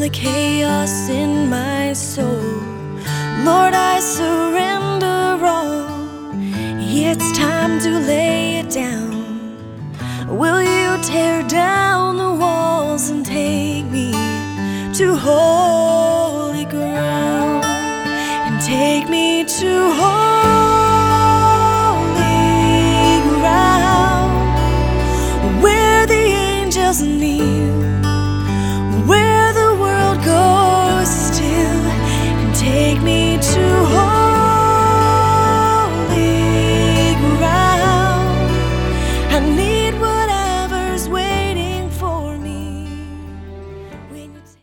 the chaos in my soul. Lord, I surrender all. It's time to lay it down. Will you tear down the walls and take me to holy ground? And take me to holy